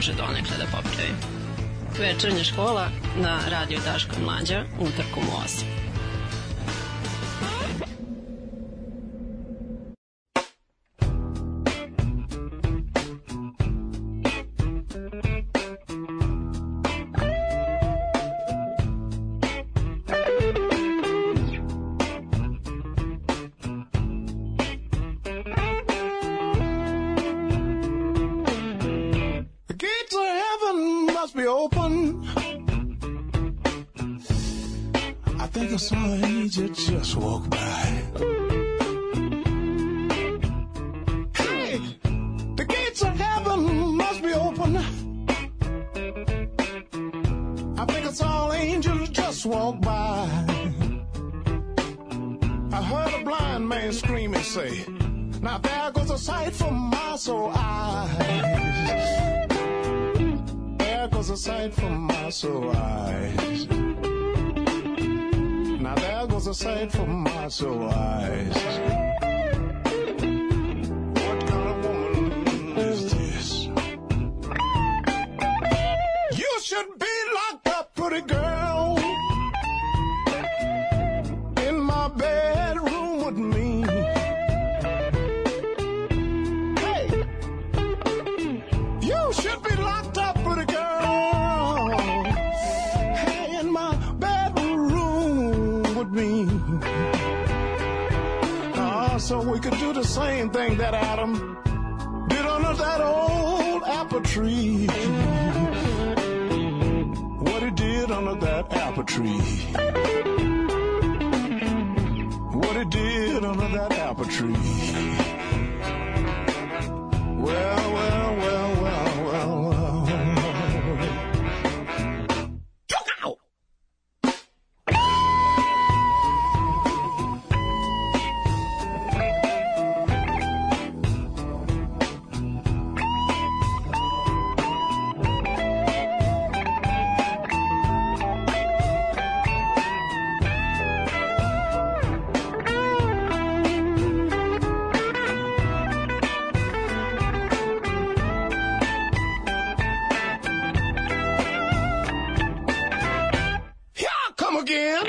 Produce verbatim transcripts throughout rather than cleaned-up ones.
može donekle da popravi. Večernja škola na Radio Daško i Mlađa, utorkom u osam. Just walk by. Hey, the gates of heaven must be open. I think it's all angels just walk by. I heard a blind man scream and say, now there goes a sight for my soul eyes. There goes a sight for my soul eyes. Now there goes a sight for my soul eyes. What kind of woman is this? You should be locked up, pretty girl, in my bedroom with me. Hey, you should be locked up, pretty girl, hey, in my bedroom with me. Uh, so we could do the same thing that Adam did under that old apple tree. What he did under that apple tree. What he did under that apple tree. Well, well, well, well, well, well. Again.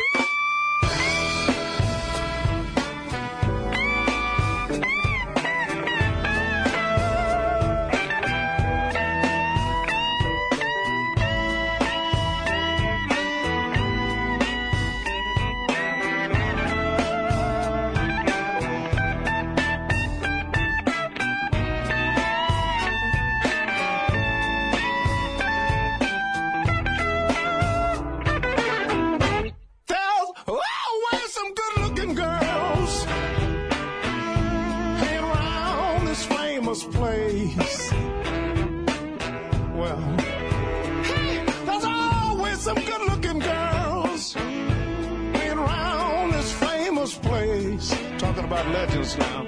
Place. Well, hey, there's always some good-looking girls being around this famous place. Talking about legends now.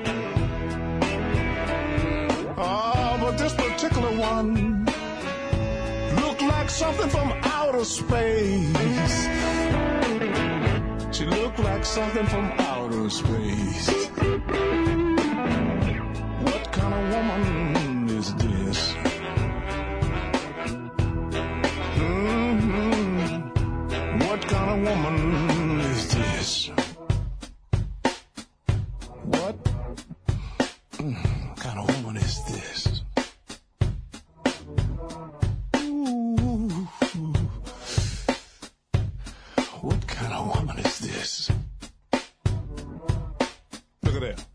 Oh, but this particular one looked like something from outer space. She looked like something from outer space. What kind of woman is this? Mm-hmm. What kind of woman is this? What mm, kind of woman is this? Ooh. What kind of woman is this? Look at that.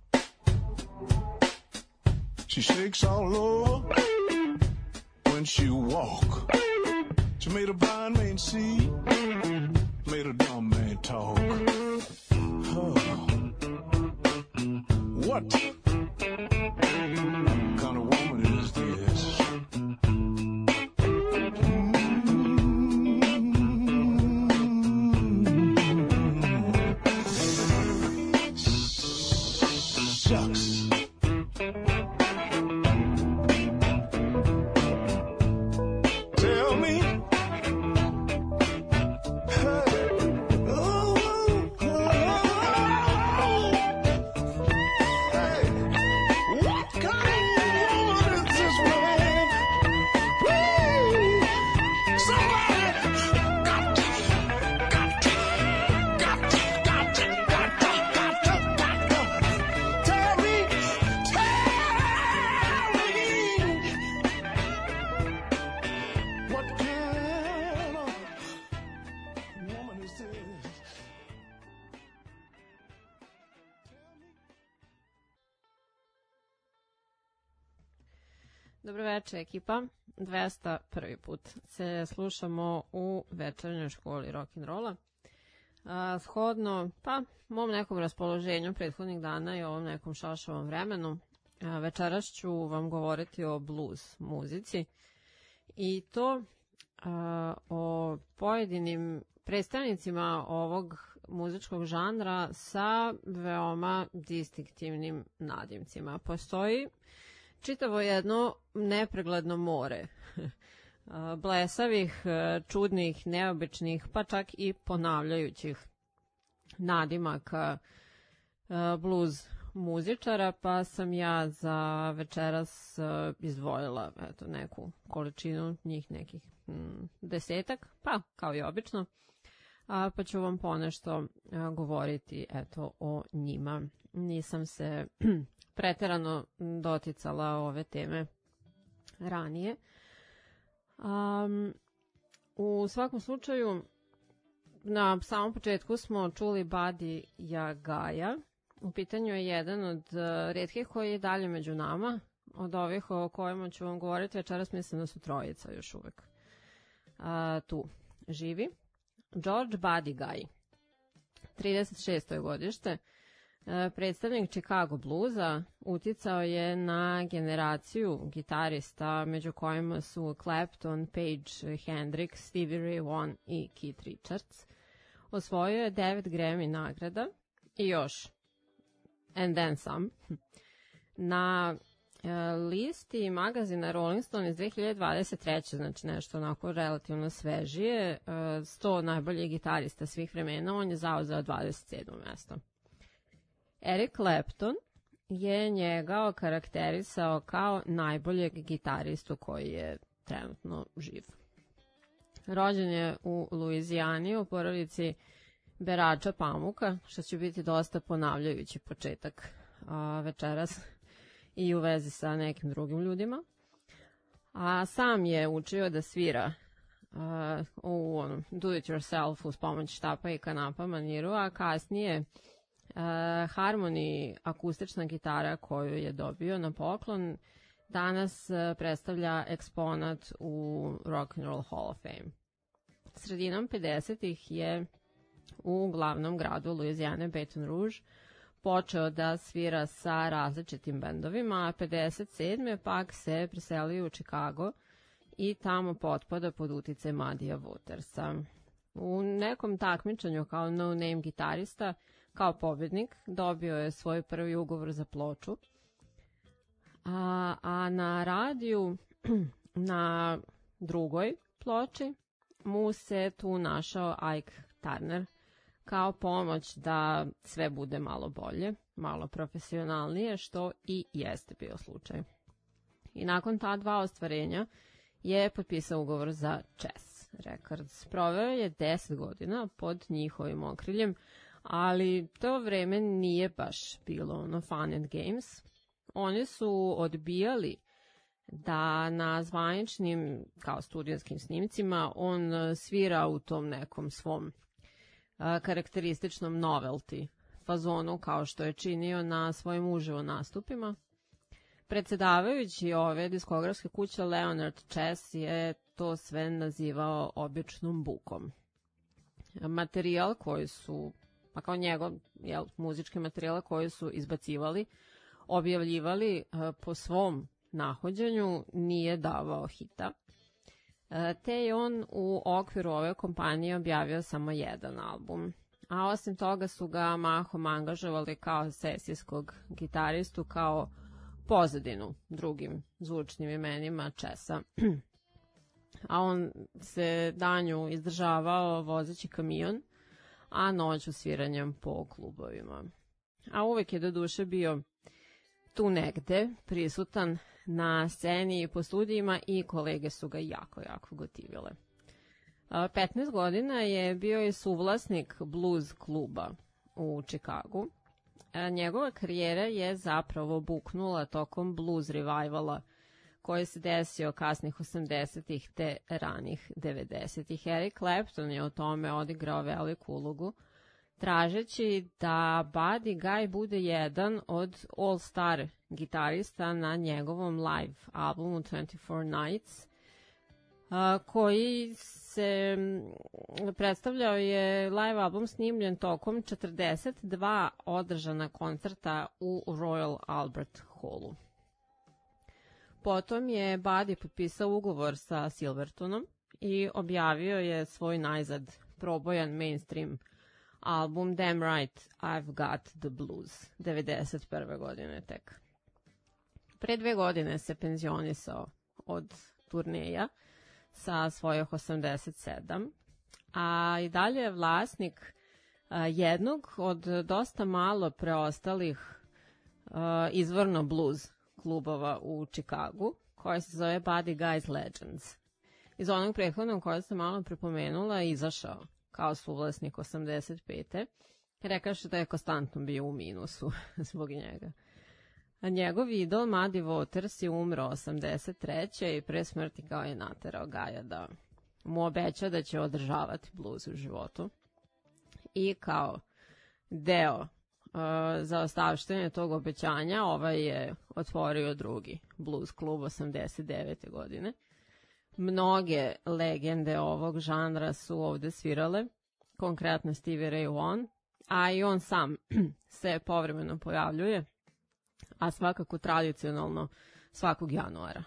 She shakes all over when she walk. She made a blind man see, made a dumb man talk. Oh. What kind of woman is this? Shucks. What kind of woman Dobro večer, ekipa. dvesta prvi put se slušamo u večernjoj školi rock'n'rolla. Shodno, pa, mom nekom raspoloženju prethodnih dana i ovom nekom šašovom vremenu, a, večeras ću vam govoriti o blues muzici i to a, o pojedinim predstavnicima ovog muzičkog žanra sa veoma distinktivnim nadimcima. Postoji čitavo jedno nepregledno more blesavih, čudnih, neobičnih, pa čak i ponavljajućih nadimaka blues muzičara, pa sam ja za večeras izdvojila eto, neku količinu njih, nekih mm, desetak, pa kao i obično, a, pa ću vam ponešto a, govoriti eto, o njima. Nisam se preterano doticala ove teme ranije. Um, u svakom slučaju, na samom početku smo čuli Buddy Jagaja. U pitanju je jedan od uh, retkih koji je dalje među nama. Od ovih o kojima ću vam govoriti večeras, mislim da su trojica još uvek uh, tu živi. George Buddy Guy, trideset šesto je godište, predstavnik Chicago bluesa, uticao je na generaciju gitarista, među kojima su Clapton, Page, Hendrix, Stevie Ray Vaughan i Keith Richards. Osvojio je devet Grammy nagrada i još and then some. Na listi magazina Rolling Stone iz dve hiljade dvadeset treće. znači nešto onako relativno svežije, sto najboljih gitarista svih vremena, on je zauzeo dvadeset sedmo mesto. Eric Clapton je njega okarakterisao kao najboljeg gitaristu koji je trenutno živ. Rođen je u Luizijani u porodici berača pamuka, što će biti dosta ponavljajući početak a, večeras i u vezi sa nekim drugim ljudima. A sam je učio da svira a, u onom do it yourself uz pomoć štapa i kanapa maniru, a kasnije Uh, Harmony, akustična gitara koju je dobio na poklon, danas uh, predstavlja eksponat u Rock and Roll Hall of Fame. Sredinom pedesetih je u glavnom gradu Luizijane, Baton Rouge, počeo da svira sa različitim bendovima, a pedeset sedme pak se preselio u Chicago i tamo potpada pod uticaj Muddyja Watersa. U nekom takmičenju kao no-name gitarista, kao pobjednik, dobio je svoj prvi ugovor za ploču, a, a na radiju, na drugoj ploči, mu se tu našao Ike Turner kao pomoć da sve bude malo bolje, malo profesionalnije, što i jeste bio slučaj. I nakon ta dva ostvarenja je potpisao ugovor za Chess Records. Proveo je deset godina pod njihovim okriljem, ali to vreme nije baš bilo ono fun and games. Oni su odbijali da na zvaničnim, kao studionskim snimcima, on svira u tom nekom svom a, karakterističnom novelty fazonu, kao što je činio na svojim uživo nastupima. Predsedavajući ove diskografske kuće Leonard Chess je to sve nazivao običnom bukom. Materijal koji su pa kao njegov jel, muzički materijal koji su izbacivali, objavljivali uh, po svom nahođenju, nije davao hita. Uh, te je on u okviru ove kompanije objavio samo jedan album. A osim toga su ga mahom angažovali kao sesijskog gitaristu, kao pozadinu drugim zvučnim imenima Chessa. A on se danju izdržavao vozeći kamion, a noću sviranjem po klubovima. A uvek je do duše bio tu negde, prisutan na sceni i po studijima i kolege su ga jako, jako gotivile. petnaest godina je bio i suvlasnik blues kluba u Chicagu. Njegova karijera je zapravo buknula tokom blues revivala koji se desio kasnih osamdesetih te ranih devedesetih. Eric Clapton je u tome odigrao veliku ulogu, tražeći da Buddy Guy bude jedan od all-star gitarista na njegovom live albumu twenty-four Nights, koji se predstavljao je live album snimljen tokom četrdeset dva održana koncerta u Royal Albert Hallu. Potom je Buddy potpisao ugovor sa Silvertonom i objavio je svoj najzad probojan mainstream album Damn Right I've Got the Blues, devedeset prve godine tek. Pre dve godine se penzionisao od turneja sa svojih osamdeset sedam, a i dalje je vlasnik a, jednog od dosta malo preostalih a, izvorno blues klubova u Čikagu, koji se zove Buddy Guy's Legends. Iz onog prethodnog koje sam malo prepomenula je izašao kao suvlasnik osamdeset pete Rekaše da je konstantno bio u minusu zbog njega. A njegov idol Muddy Waters je umro osamdeset treće i pre smrti kao je naterao Gaja da mu obeća da će održavati blues u životu. I kao deo uh, za ostavštine tog obećanja ovaj je otvorio drugi blues klub osamdeset devete godine. Mnoge legende ovog žanra su ovde svirale, konkretno Stevie Ray Vaughan, a i on sam se povremeno pojavljuje, a svakako tradicionalno svakog januara.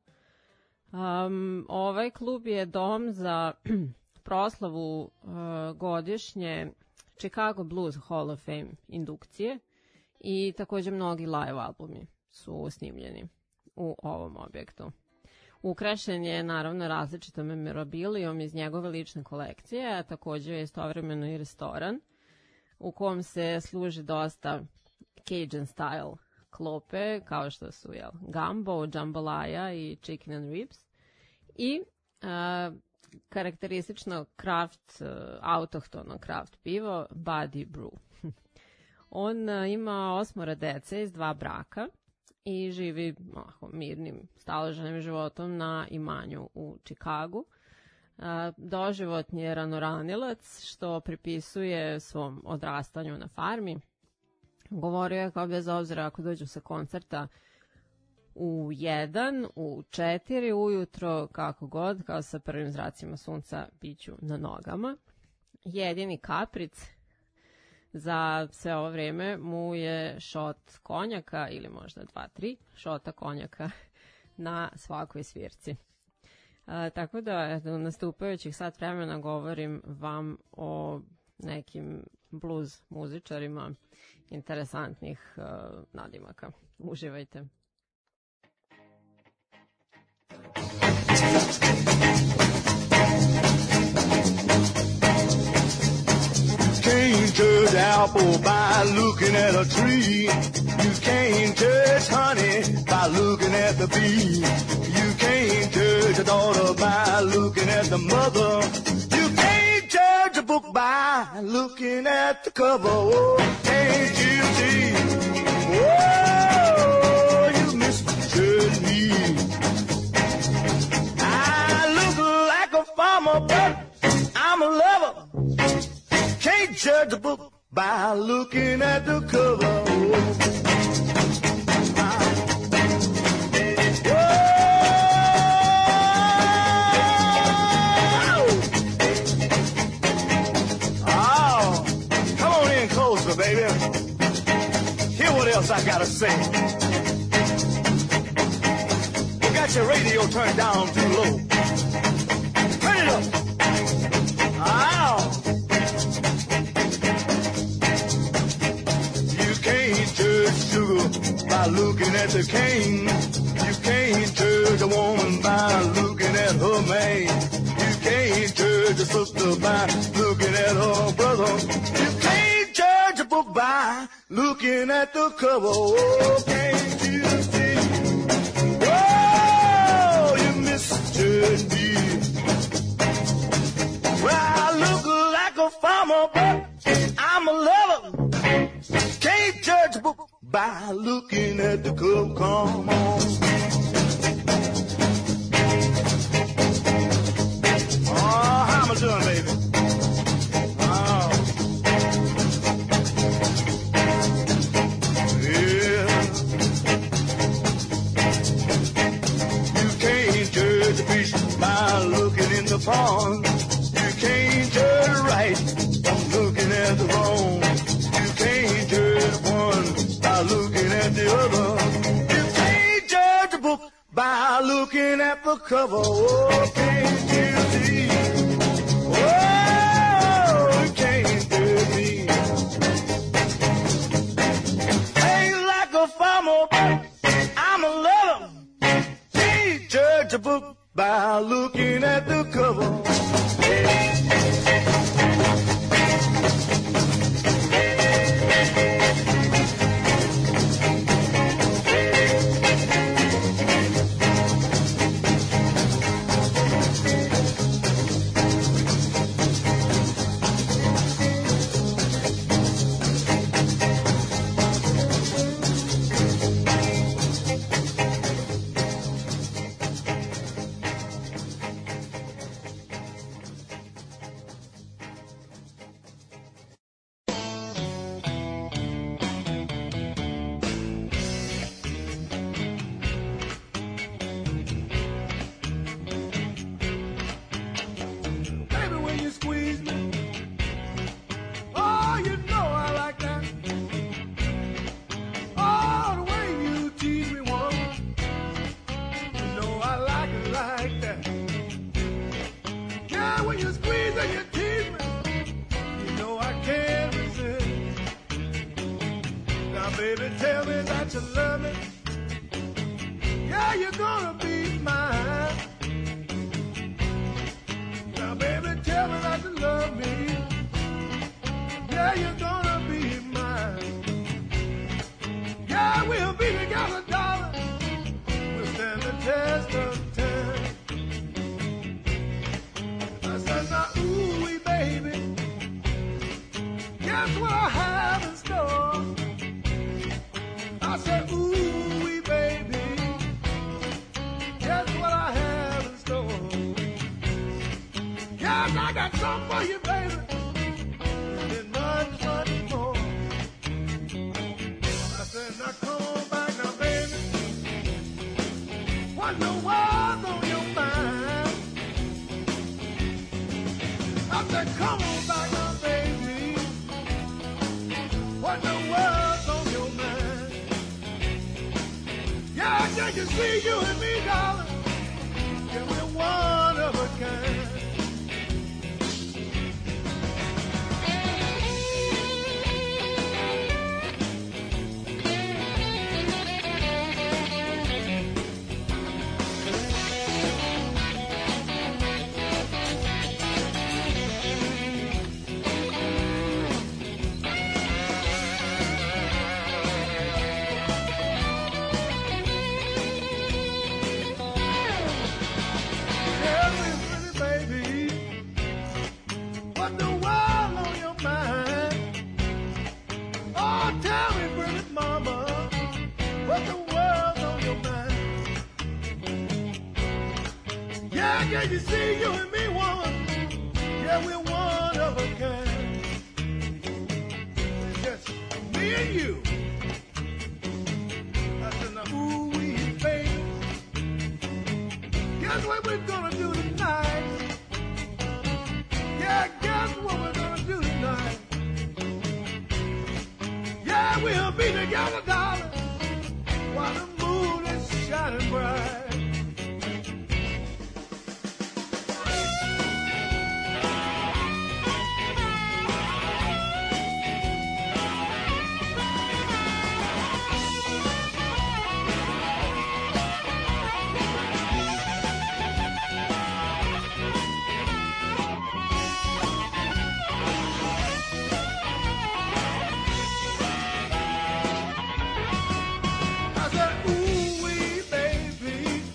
Um, ovaj klub je dom za proslavu uh, godišnje Chicago Blues Hall of Fame indukcije i također mnogi live albumi su snimljeni u ovom objektu. Ukrašen je naravno različitom memorabilijom iz njegove lične kolekcije, a također je istovremeno i restoran u kom se služi dosta Cajun style klope, kao što su jel, gumbo, jambalaya i chicken and ribs. I uh, karakteristično kraft, uh, autohtono kraft pivo Buddy Brew. On uh, ima osmora dece iz dva braka i živi oh, mirnim, staloženim životom na imanju u Čikagu. Uh, doživotni je ranoranilac, što pripisuje svom odrastanju na farmi. Govorio je kao bez obzira ako dođu sa koncerta u jedan, u četiri ujutro, kako god, kao sa prvim zracima sunca, biću na nogama. Jedini kapric za sve ovo vrijeme mu je šot konjaka, ili možda dva, tri šota konjaka na svakoj svirci. A, tako da u nastupajućih sat vremena govorim vam o nekim blues muzičarima interesantnih uh, nadimaka. Uživajte. Can't judge apple by looking at a tree. You can't judge honey by looking at the bee. You can't judge a daughter by looking at the mother. You can't judge a book by looking at the cover. Oh, can't you see? Oh, you misjudge me. I look like a farmer, but I'm a lover. Can't judge a book by looking at the cover. Oh, come on in closer, baby. Hear what else I gotta say. You got your radio turned down too low. Turn it up. Oh. By looking at the cane, you can't judge a woman by looking at her man. You can't judge a sister by looking at her brother. You can't judge a book by looking at the cover. Oh, can't you see? Oh, you misjudge me. Well, I look like a farmer, but I'm a lover. Can't judge a book by looking at the club. Come on. Oh, how am I doing, baby? Oh. by looking in the pond. You can't judge right from looking at the wrong. You can't judge one by looking at the other. You can't judge a book by looking at the cover. Oh, can't you see? Oh, you can't judge me. Ain't like a farmer, I'm a lover. Can't judge a book by looking at the cover. I said, ooh, wee, baby.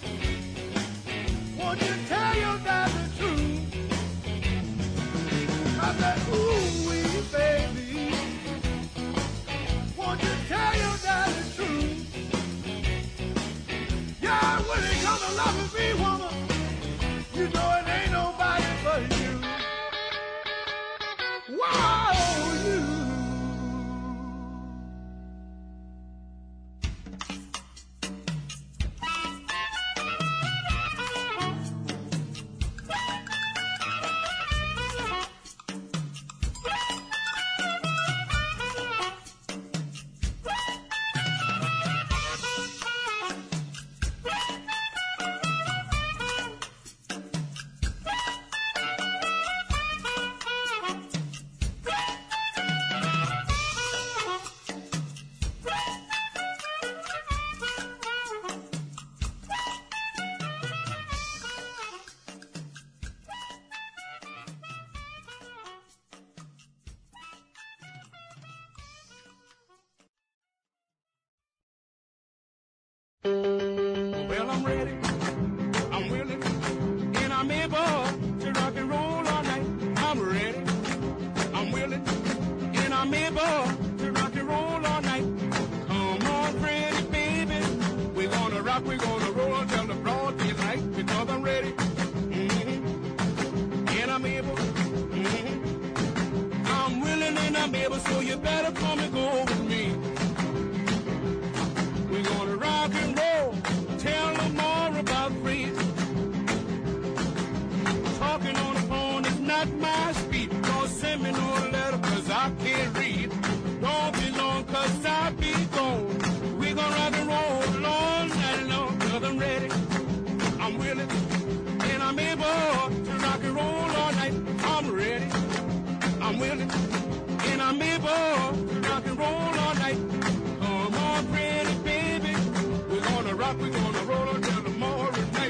I'm ready, I'm willing, and I'm able to rock and roll all night. I'm ready, I'm willing, and I'm able to rock and roll all night. Come on, Freddie, baby, we're gonna rock, we're gonna roll until the broad daylight, because I'm ready, mm-hmm. and I'm able, mm-hmm. I'm willing and I'm able, so you better come and go with me. We're gonna rock and roll, tell them more about Fred. Talking on the phone is not my speed. Don't send me no letter, cause I can't read. Don't be long, cause I'll be gone. We're gonna rock and roll all night long, cause I'm ready, I'm willing, and I'm able to rock and roll all night. I'm ready, I'm willing, and I'm able to rock and roll all night. Come on, pretty baby, we're gonna rock, we're gonna roll until tomorrow night.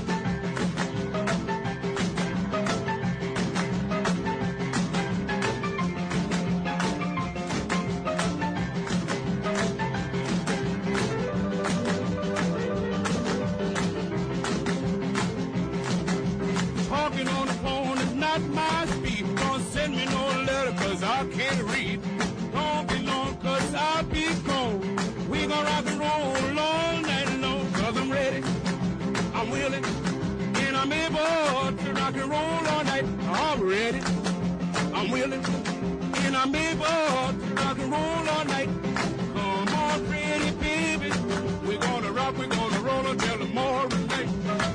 Talking on the phone is not my speed. Don't send me no letter, cause I can't read. Don't be long, cause I'll be gone. We gon' rock and roll all night long, cause I'm ready, I'm willing, and I'm able to rock and roll all night. I'm ready, I'm willing, and I'm able to rock and roll all night. Come on, pretty baby, we're gonna rock, we're gonna roll until tomorrow night.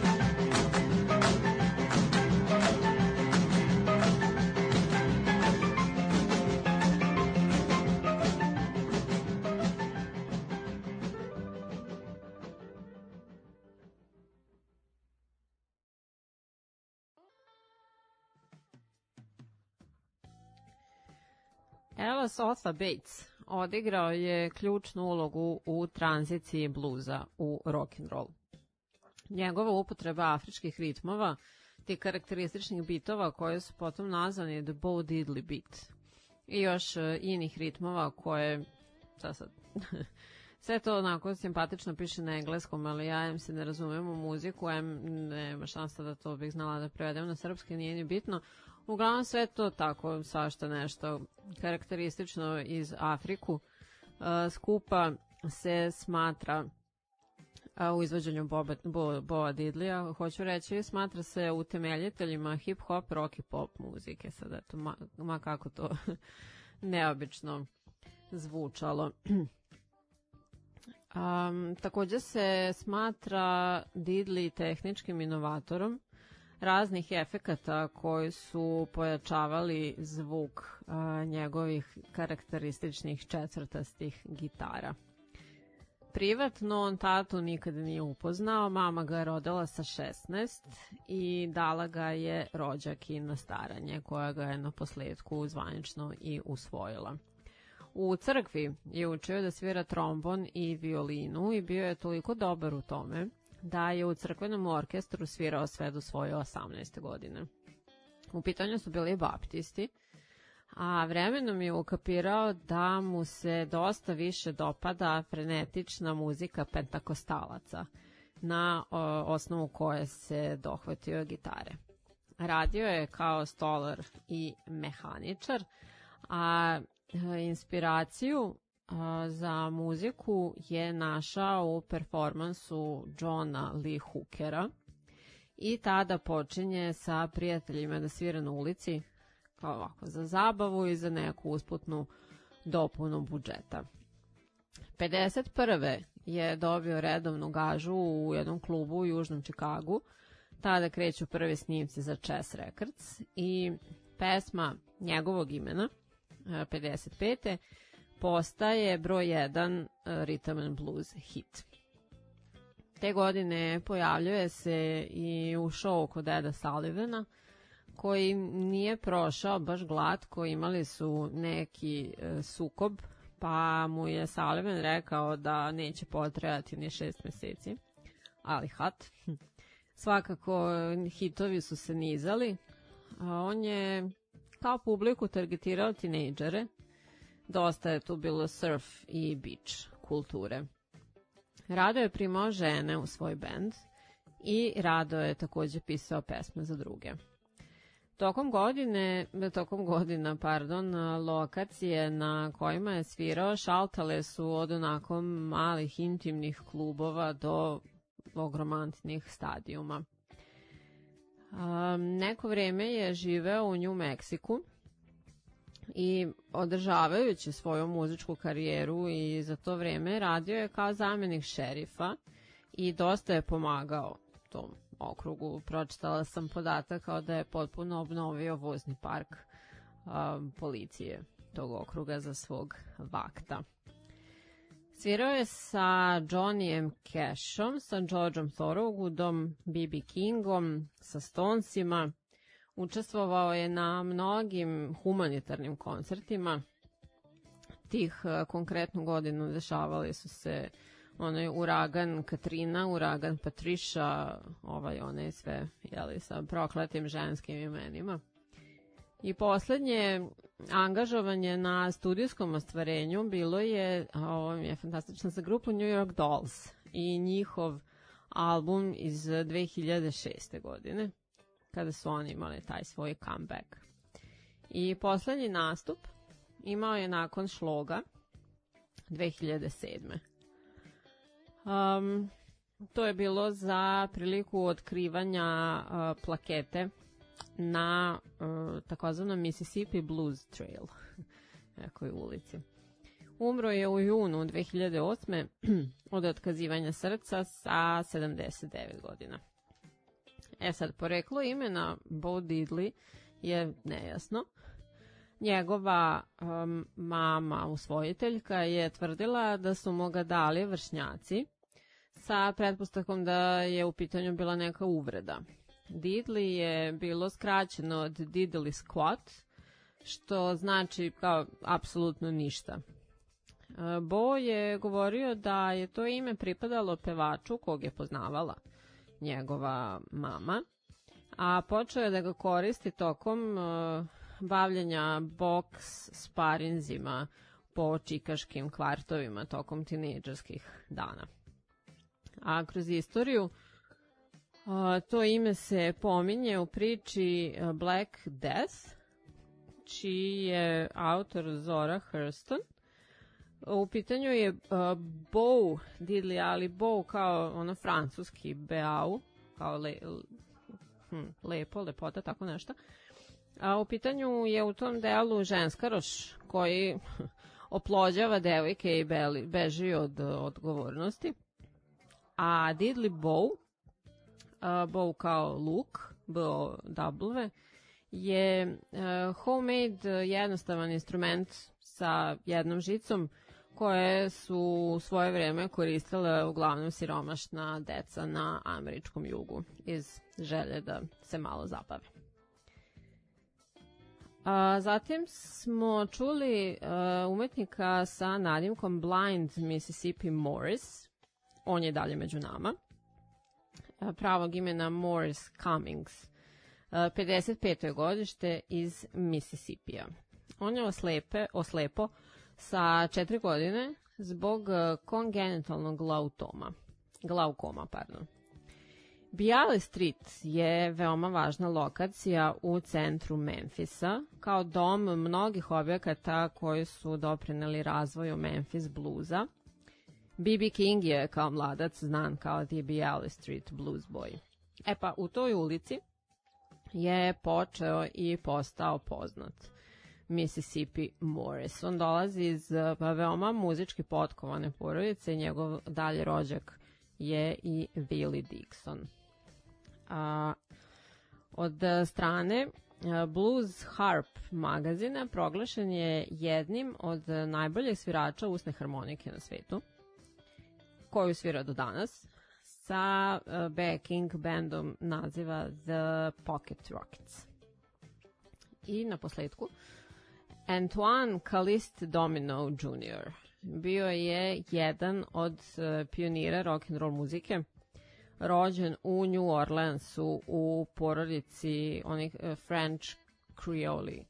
Alice Otha Bates odigrao je ključnu ulogu u tranziciji bluza u rock'n'roll. Njegova upotreba afričkih ritmova te karakterističnih bitova koje su potom nazvani The Bo Diddley Beat i još inih ritmova koje, šta sad, sve to onako simpatično piše na engleskom, ali ja em se ne razumem u muziku, em nema šansa da to bih znala da prevedem na srpski, nije ni bitno. Uglavnom sve to tako, svašta nešto karakteristično iz Afriku. Skupa se smatra u izvođenju Boba, Bo, Boa Diddleya, hoću reći, smatra se utemeljiteljima hip-hop, rock i pop muzike. Sad eto, ma, ma kako to neobično zvučalo. Um, također se smatra Diddley tehničkim inovatorom raznih efekata koji su pojačavali zvuk a, njegovih karakterističnih četvrtastih gitara. Privatno on tatu nikada nije upoznao, mama ga je rodila sa šesnaest i dala ga je rođaki na staranje, koja ga je na posledku zvanično i usvojila. U crkvi je učio da svira trombon i violinu i bio je toliko dobar u tome da je u crkvenom orkestru svirao sve do svoje osamnaeste godine. U pitanju su bili baptisti, a vremenom je ukapirao da mu se dosta više dopada frenetična muzika pentakostalaca, na o, osnovu koje se dohvatio gitare. Radio je kao stolar i mehaničar, a inspiraciju a, za muziku je našao u performansu Johna Lee Hookera i tada počinje sa prijateljima da svira na ulici, kao ovako, za zabavu i za neku usputnu dopunu budžeta. pedeset prve je dobio redovnu gažu u jednom klubu u Južnom Čikagu. Tada kreću prvi snimci za Chess Records i pesma njegovog imena, pedeset pete postaje broj jedan rhythm and blues hit. Te godine pojavljuje se i u šou kod Eda Sullivana, koji nije prošao baš glatko, imali su neki e, sukob, pa mu je Sullivan rekao da neće potrajati ni šest meseci, ali hat. Svakako hitovi su se nizali, a on je kao publiku targetirao tinejdžere, dosta je tu bilo surf i beach kulture. Rado je primao žene u svoj bend i Rado je takođe pisao pesme za druge. Tokom godine, tokom godina, pardon, lokacije na kojima je svirao šaltale su od onako malih intimnih klubova do ogromantnih stadijuma. Um, neko vreme je živeo u New Meksiku i održavajući svoju muzičku karijeru i za to vreme radio je kao zamenik šerifa i dosta je pomagao tom okrugu. Pročitala sam podatak kao da je potpuno obnovio vozni park um, policije tog okruga za svog vakta. Svirao je sa Johnnyem Cashom, sa Georgeom Thorogoodom, B B Kingom, sa Stonesima. Učestvovao je na mnogim humanitarnim koncertima. Tih uh, konkretnu godinu dešavali su se onaj uragan Katrina, uragan Patricia, ovaj onaj sve, jeli, sa prokletim ženskim imenima. I poslednje angažovanje na studijskom ostvarenju bilo je, ovo mi je fantastično, za grupu New York Dolls i njihov album iz dve hiljade šeste. godine, kada su oni imali taj svoj comeback. I poslednji nastup imao je nakon Šloga dve hiljade sedme. Um, to je bilo za priliku otkrivanja uh, plakete na uh, takozvanom Mississippi Blues Trail, nekoj ulici. Umro je u junu dve hiljade osme. od otkazivanja srca sa sedamdeset devet godina. E sad, poreklo imena Bo Diddley je nejasno. Njegova um, mama, usvojiteljka, je tvrdila da su mu ga dali vršnjaci sa pretpostavkom da je u pitanju bila neka uvreda. Diddley je bilo skraćeno od Diddley Squat, što znači kao apsolutno ništa. Bo je govorio da je to ime pripadalo pevaču kog je poznavala njegova mama, a počeo je da ga koristi tokom uh, bavljenja boks sparinzima po čikaškim kvartovima tokom tinejdžerskih dana. A kroz istoriju uh, to ime se pominje u priči uh, Black Death, čiji je autor Zora Hurston. U pitanju je uh, Bo Diddley, ali Bo kao ono francuski Beau, kao le, hm, lepo, lepota, tako nešto. A u pitanju je u tom delu ženskaroš koji oplođava devojke i beli, beži od odgovornosti. A Diddley Bow, uh, Bow kao luk, B O W, je uh, homemade jednostavan instrument sa jednom žicom koje su svoje vreme koristile uglavnom siromašna deca na američkom jugu iz želje da se malo zabave. A, zatim smo čuli a, umetnika sa nadimkom Blind Mississippi Morris. On je dalje među nama. A, pravog imena Morris Cummings. A, pedeset peto je godište iz Mississippija. On je oslepe, oslepo sa četiri godine zbog kongenitalnog glautoma. glaukoma. Pardon. Bialy Street je veoma važna lokacija u centru Memfisa, kao dom mnogih objekata koji su doprineli razvoju Memphis bluza. B B King je kao mladac znan kao The Bialy Street Blues Boy. E pa, u toj ulici je počeo i postao poznat Mississippi Morris. On dolazi iz veoma muzički potkovane porodice i njegov dalje rođak je i Willie Dixon. A, od strane Blues Harp magazina proglašen je jednim od najboljih svirača usne harmonike na svetu, koju svira do danas, sa backing bandom naziva The Pocket Rockets. I na posledku, Antoine Calliste Domino junior bio je jedan od pionira rock'n'roll muzike, rođen u New Orleansu u porodici onih French Creole.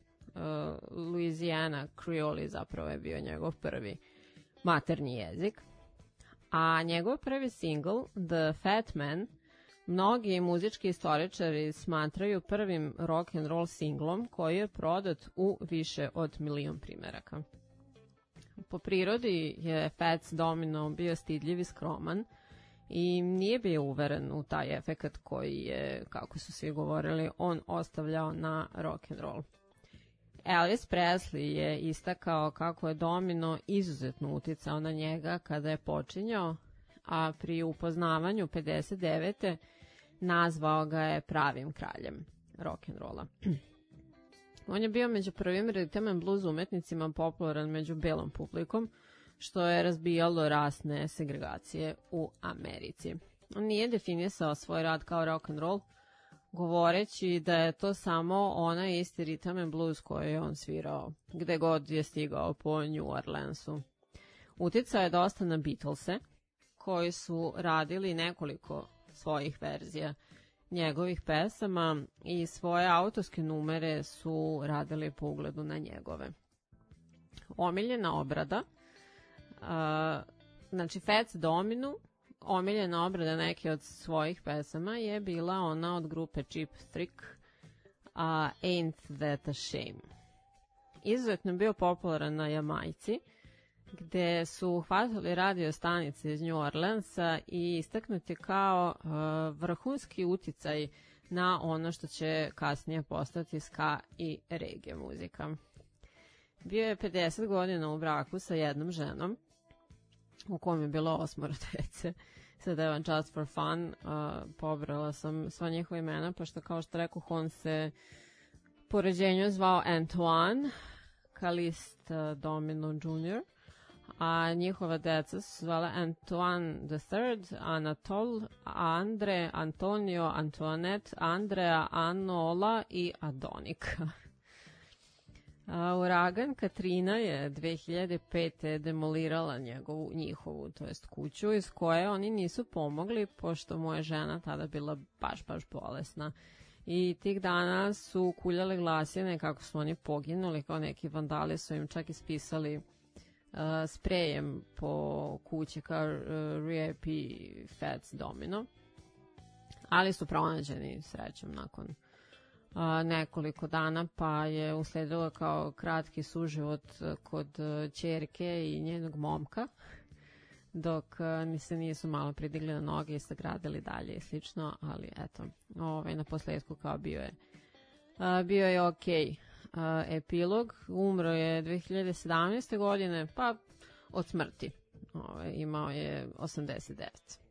Louisiana Creole zapravo je bio njegov prvi maternji jezik. A njegov prvi singl, The Fat Man, mnogi muzički istoričari smatraju prvim rock and roll singlom koji je prodat u više od milion primeraka. Po prirodi je Fats Domino bio stidljiv i skroman i nije bio uveren u taj efekat koji je, kako su svi govorili, on ostavljao na rock and roll. Elvis Presley je istakao kako je Domino izuzetno uticao na njega kada je počinjao, a pri upoznavanju pedeset devete nazvao ga je pravim kraljem rock'n'rolla. On je bio među prvim rhythm and blues umetnicima popularan među belom publikom, što je razbijalo rasne segregacije u Americi. On nije definisao svoj rad kao rock'n'roll, govoreći da je to samo onaj isti rhythm and blues koji je on svirao, gde god je stigao po New Orleansu. Uticao je dosta na Beatlese, koji su radili nekoliko svojih verzija njegovih pesama i svoje autorske numere su radili po ugledu na njegove. Omiljena obrada, a, znači Fats Domino, omiljena obrada neke od svojih pesama je bila ona od grupe Cheap Trick, a Ain't That a Shame. Izuzetno bio popularan na Jamajci, gde su hvatali radio stanice iz New Orleansa i istaknuti kao uh, vrhunski uticaj na ono što će kasnije postati ska i reggae muzika. Bio je pedeset godina u braku sa jednom ženom, u kom je bilo osmoro dece. Sada je just for fun, uh, pobrala sam sva njihova imena, pošto kao što rekao, on se po rođenju zvao Antoine Caliste Domino junior, a njihova deca su zvala Antoine the third, Anatol, Andre, Antonio, Antoinette, Andrea, Anola i Adonika. A, uragan Katrina je dve hiljade pete demolirala njegovu, njihovu, to jest kuću, iz koje oni nisu pomogli, pošto mu je žena tada bila baš, baš bolesna. I tih dana su kuljale glasine kako su oni poginuli, kao neki vandali su im čak ispisali uh, sprejem po kući kao uh, R I P Fats Domino. Ali su pronađeni srećom nakon uh, nekoliko dana, pa je usledilo kao kratki suživot kod uh, ćerke i njenog momka, dok mi se nisu malo pridigli na noge i sagradili dalje i slično, ali eto, ovaj, na posledku kao bio je uh, bio je ok. Uh, epilog, umro je dve hiljade sedamnaeste godine, pa od smrti. Ovaj, imao je osamdeset devet.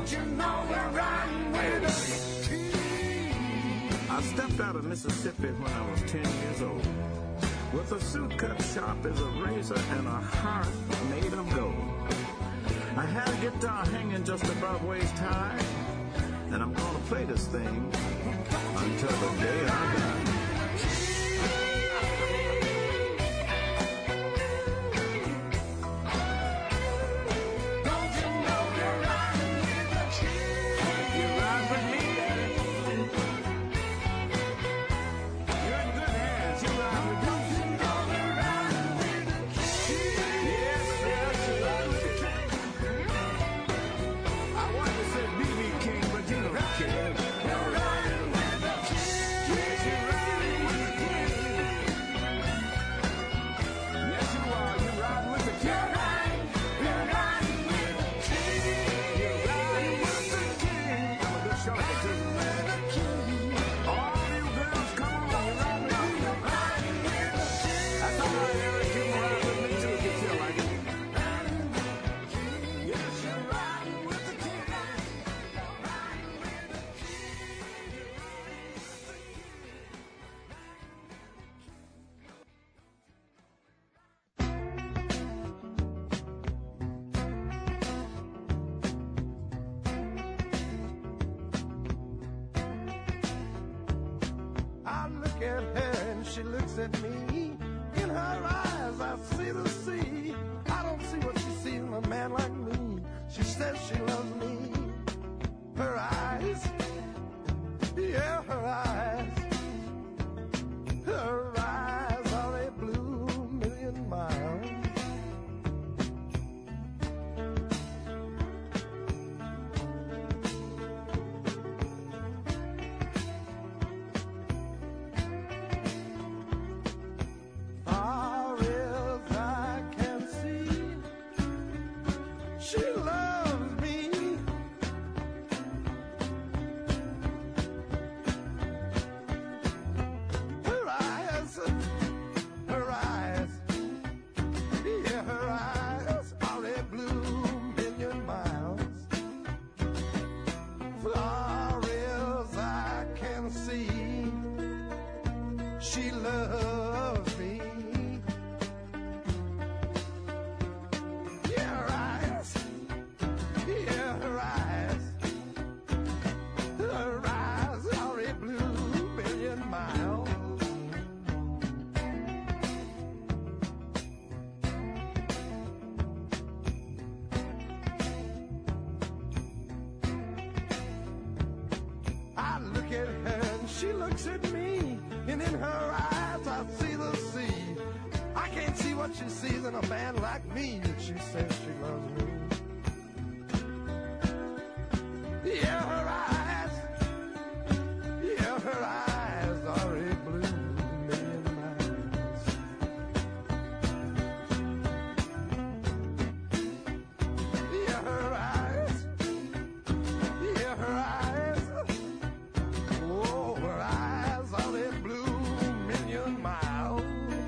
Don't you know we're riding with a king? I stepped out of Mississippi when I was ten years old, with a suit cut sharp as a razor and a heart made of gold. I had a guitar hanging just above waist high, and I'm gonna play this thing until the day I die. She looks at me, in her eyes I see the sea. I don't see what she sees in a man like me. She says she loves me. Her eyes, yeah, her eyes, her eyes are a blue million miles. She loves me. Yeah, her eyes. Yeah, her eyes. Her eyes are a blue million miles. I look at her and she looks at me. And in her eyes I see the sea. I can't see what she sees in a man like me. And she says she loves me. Yeah, her eyes. Yeah, her eyes are a blue million miles. Yeah, her eyes. Yeah, her eyes. Oh, her eyes are a blue million miles.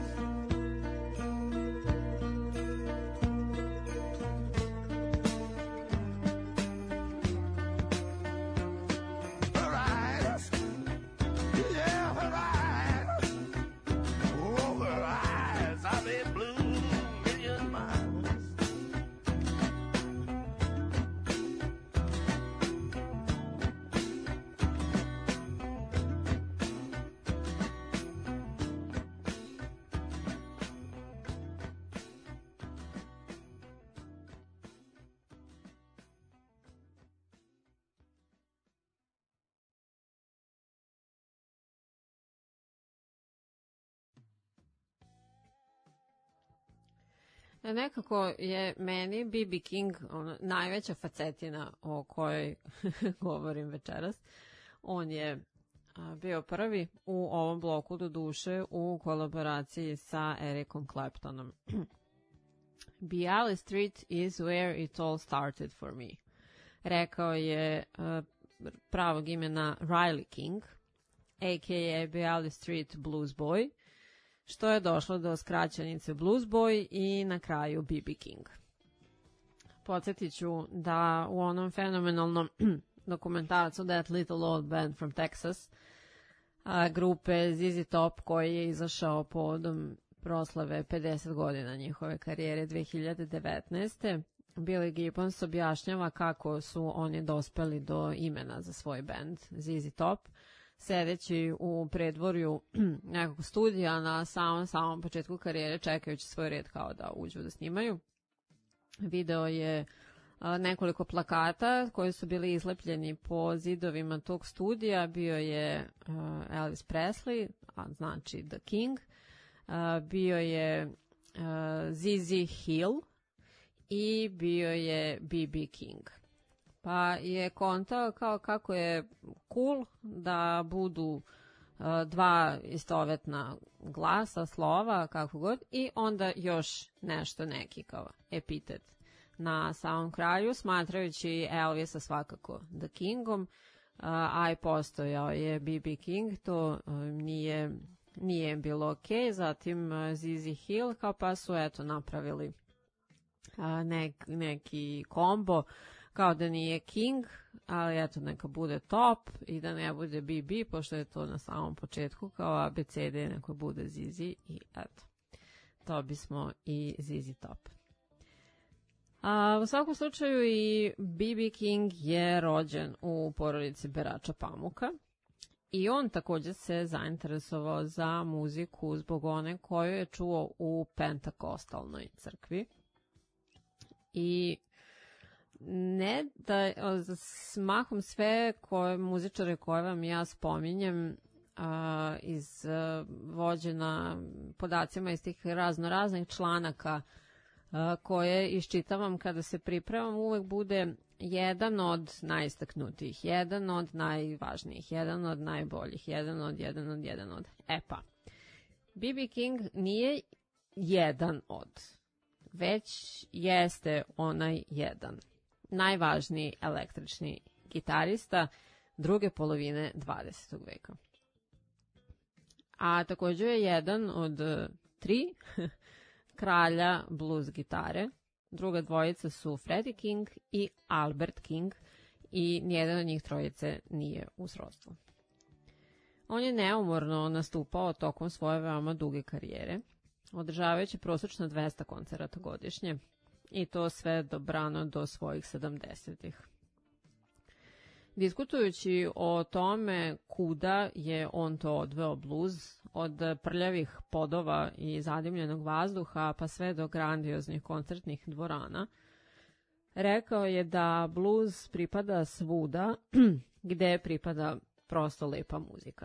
Her eyes, yeah, her eyes. Oh, her eyes are a blue million miles. Nekako je meni B B King ono, najveća facetina o kojoj govorim večeras. On je a, bio prvi u ovom bloku, do duše u kolaboraciji sa Ericom Claptonom. Beale Street is where it all started for me. Rekao je a, pravog imena Riley King, a k a. Beale Street Blues Boy, što je došlo do skraćenice Blues Boy i na kraju B B King. podsjetit ću da u onom fenomenalnom dokumentarcu That Little Old Band from Texas a, grupe Z Z Top koji je izašao povodom proslave pedeset godina njihove karijere dve hiljade devetnaeste. Billy Gibbons objašnjava kako su oni dospeli do imena za svoj band Z Z Top, sedeći u predvorju nekog studija na samom, samom početku karijere, čekajući svoj red kao da uđu da snimaju. Video je a, nekoliko plakata koji su bili izlepljeni po zidovima tog studija. Bio je a, Elvis Presley, a znači The King, a, bio je a, Z Z Hill i bio je B B King. Pa je kontao kao kako je cool da budu uh, dva istovetna glasa, slova, kako god, i onda još nešto neki kao epitet na samom kraju, smatrajući Elvisa svakako The Kingom, uh, a i postojao je B B King, to uh, nije, nije bilo okej. Zatim uh, Z Z Hill, kao pa su eto napravili uh, nek, neki kombo, kao da nije King, ali eto neka bude Top i da ne bude B B, pošto je to na samom početku, kao A B C D neko bude Z Z i eto, to bismo i Z Z Top. A, u svakom slučaju i B B King je rođen u porodici berača pamuka i on također se zainteresovao za muziku zbog one koju je čuo u pentakostalnoj crkvi. I ne da smahom sve koje muzičare koje vam ja spominjem a, iz a, vođena podacima iz tih razno raznih članaka a, koje iščitavam kada se pripremam, uvek bude jedan od najistaknutijih, jedan od najvažnijih, jedan od najboljih, jedan od, jedan od, jedan od. E pa, B B King nije jedan od, već jeste onaj jedan. Najvažniji električni gitarista druge polovine dvadesetog veka. A također je jedan od tri kralja blues gitare. Druga dvojica su Freddie King i Albert King i nijedan od njih trojice nije u srodstvu. On je neumorno nastupao tokom svoje veoma duge karijere, održavajući prosječno dvesta koncerata godišnje, i to sve dobrano do svojih sedamdesetih. Diskutujući o tome kuda je on to odveo bluz, od prljavih podova i zadimljenog vazduha pa sve do grandioznih koncertnih dvorana, rekao je da bluz pripada svuda gde pripada prosto lepa muzika.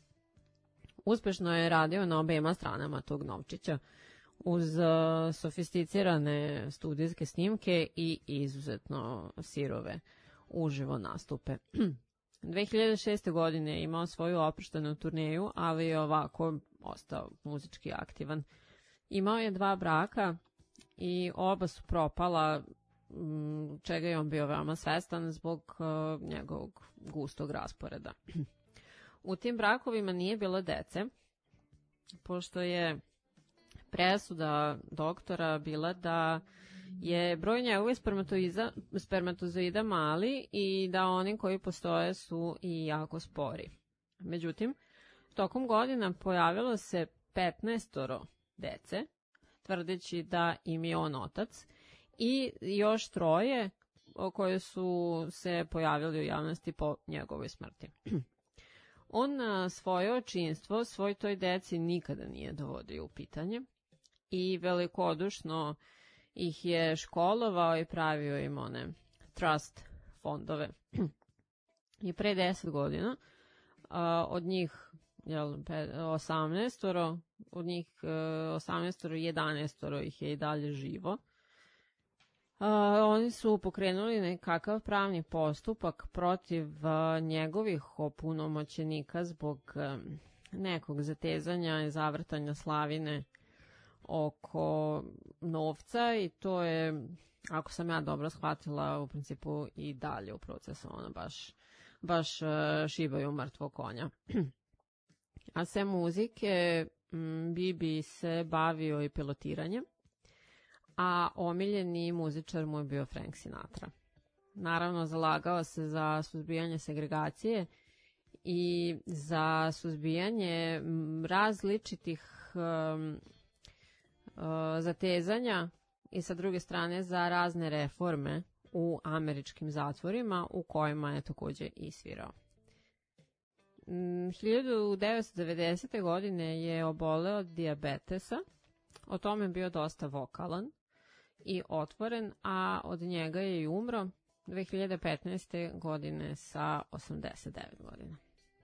Uspešno je radio na obema stranama tog novčića, uz uh, sofisticirane studijske snimke i izuzetno sirove uživo nastupe. dve hiljade šeste. godine je imao svoju oproštenu turneju, ali je ovako ostao muzički aktivan. Imao je dva braka i oba su propala, m, čega je on bio veoma svestan zbog uh, njegovog gustog rasporeda. U tim brakovima nije bilo dece, pošto je presuda doktora bila da je broj njegovih spermatozoida mali i da oni koji postoje su i jako spori. Međutim, tokom godina pojavilo se petnaestoro dece, tvrdeći da im je on otac, i još troje koje su se pojavili u javnosti po njegovoj smrti. On svoje očinstvo svoj toj deci nikada nije dovodio u pitanje i velikodušno ih je školovao i pravio im one trust fondove. I pre deset godina od njih jel, osamnaestoro, od njih osamnaestoro, jedanaestoro ih je i dalje živo. Uh, oni su pokrenuli nekakav pravni postupak protiv uh, njegovih opunomoćenika zbog um, nekog zatezanja i zavrtanja slavine oko novca, i to je, ako sam ja dobro shvatila, u principu i dalje u procesu, ono baš, baš uh, šibaju mrtvo konja. A sve muzike, m, Bibi se bavio i pilotiranjem, a omiljeni muzičar mu je bio Frank Sinatra. Naravno, zalagao se za suzbijanje segregacije i za suzbijanje različitih um, uh, zatezanja i sa druge strane za razne reforme u američkim zatvorima u kojima je takođe i svirao. hiljadu devetsto devedesete. godine je oboleo od dijabetesa, o tome je bio dosta vokalan i otvoren, a od njega je i umro dve hiljade petnaeste. godine sa osamdeset devet godina.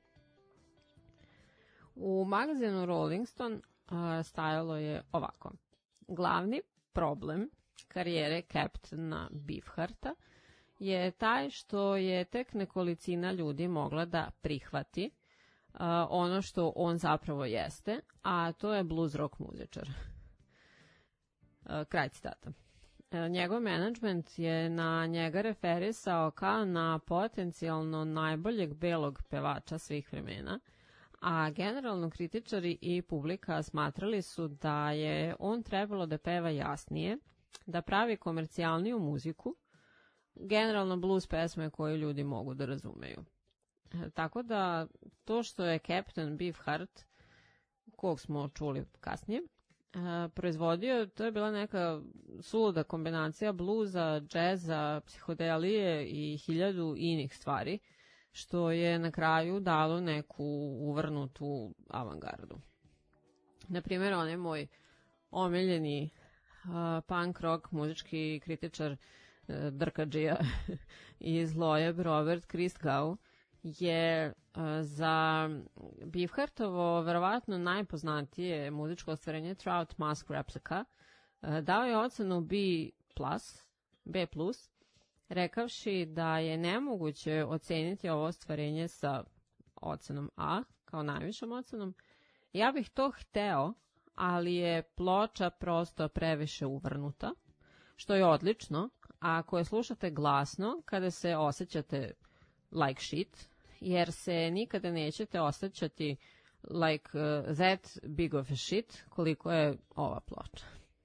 U magazinu Rolling Stone uh, stajalo je ovako: glavni problem karijere Captaina Beefhearta je taj što je tek nekolicina ljudi mogla da prihvati uh, ono što on zapravo jeste, a to je blues rock muzičar. Uh, kraj citata. Uh, njegov menadžment je na njega referisao kao na potencijalno najboljeg belog pevača svih vremena, a generalno kritičari i publika smatrali su da je on trebalo da peva jasnije, da pravi komercijalniju muziku, generalno blues pesme koje ljudi mogu da razumeju. Tako da to što je Captain Beefheart, kog smo čuli kasnije, proizvodio, to je bila neka suluda kombinacija bluza, džeza, psihodelije i hiljadu inih stvari, što je na kraju dalo neku uvrnutu avangardu. Naprimjer, on je moj omiljeni uh, punk rock muzički kritičar uh, drkadžija iz Lojeb, Robert Christgau, je uh, za Beefheartovo verovatno najpoznatije muzičko ostvarenje Trout Mask Replica uh, dao je ocenu B plus, B plus, rekavši da je nemoguće oceniti ovo ostvarenje sa ocenom A, kao najvišom ocenom. Ja bih to hteo, ali je ploča prosto previše uvrnuta, što je odlično, a ako je slušate glasno, kada se osjećate like shit, jer se nikada nećete osjećati like uh, that big of a shit, koliko je ova ploča.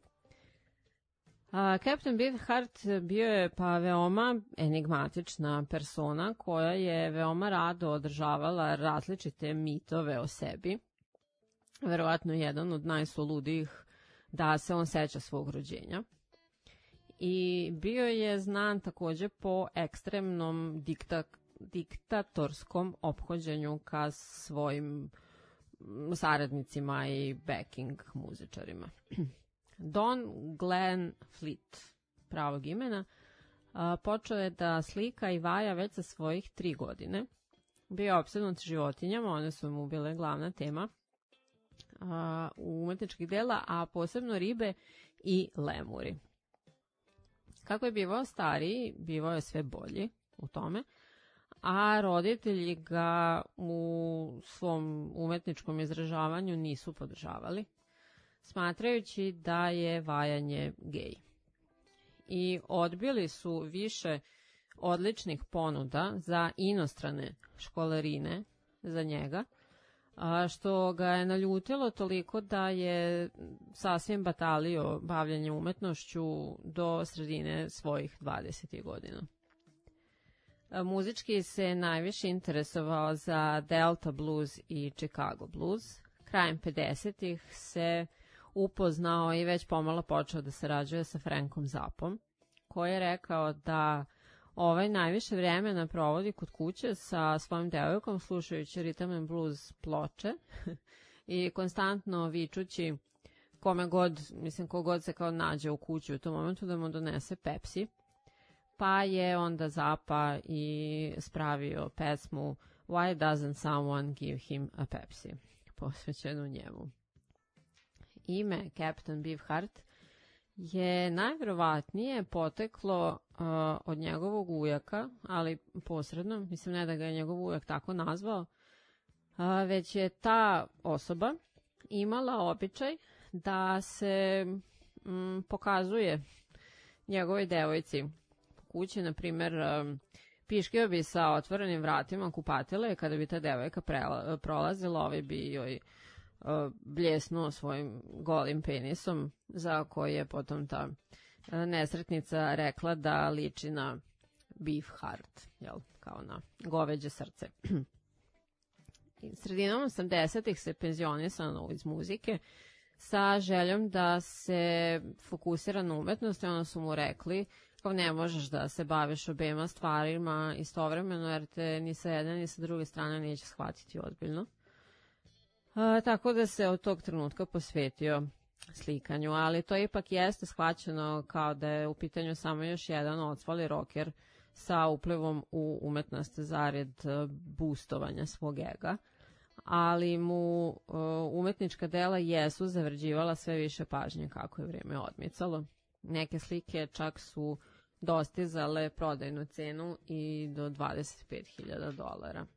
Uh, Captain Beefheart bio je pa veoma enigmatična persona koja je veoma rado održavala različite mitove o sebi. Verovatno jedan od najsoludijih da se on seća svog rođenja. I bio je znan takođe po ekstremnom dikta, diktatorskom ophođenju ka svojim saradnicima i backing muzičarima. Don Glenn Fleet, pravog imena, počeo je da slika i vaja već sa svojih tri godine. Bio je opsednut životinjama, one su mu bile glavna tema u umetničkih dela, a posebno ribe i lemuri. Kako je bivao stariji, bivao je sve bolji u tome, a roditelji ga u svom umetničkom izražavanju nisu podržavali, smatrajući da je vajanje gej. I odbili su više odličnih ponuda za inostrane školarine za njega, što ga je naljutilo toliko da je sasvim batalio bavljanje umetnošću do sredine svojih dvadesetih godina. Muzički se najviše interesovao za Delta blues i Chicago blues. Krajem pedesetih se upoznao i već pomalo počeo da sarađuje sa Frankom Zappom, koji je rekao da ovaj najviše vremena provodi kod kuće sa svojim devojkom slušajući rhythm and blues ploče i konstantno vičući kome god, mislim kogod se kao nađe u kući u tom momentu da mu donese Pepsi. Pa je onda Zappa i spravio pesmu Why Doesn't Someone Give Him a Pepsi, posvećenu njemu. Ime Captain Beefheart je najverovatnije poteklo uh, od njegovog ujaka, ali posredno, mislim ne da ga je njegov ujak tako nazvao, uh, već je ta osoba imala običaj da se um, pokazuje njegovoj devojci po kući, na primjer, um, piškio bi sa otvorenim vratima kupatile, kada bi ta devojka prela, prolazila, ovaj bi joj bljesnuo svojim golim penisom, za koji je potom ta nesretnica rekla da liči na beef heart, jel, kao na goveđe srce. Sredinom osamdesetih se penzionisano iz muzike sa željom da se fokusira na umetnost i onda su mu rekli kao ne možeš da se baviš obema stvarima istovremeno jer te ni sa jedne ni sa druge strane neće shvatiti ozbiljno. A, tako da se od tog trenutka posvetio slikanju, ali to ipak jeste shvaćeno kao da je u pitanju samo još jedan odsvali roker sa uplivom u umetnost zared boostovanja svog ega, ali mu uh, umetnička dela jesu zavređivala sve više pažnje kako je vrijeme odmicalo. Neke slike čak su dostizale prodajnu cenu i do dvadeset pet hiljada dolara.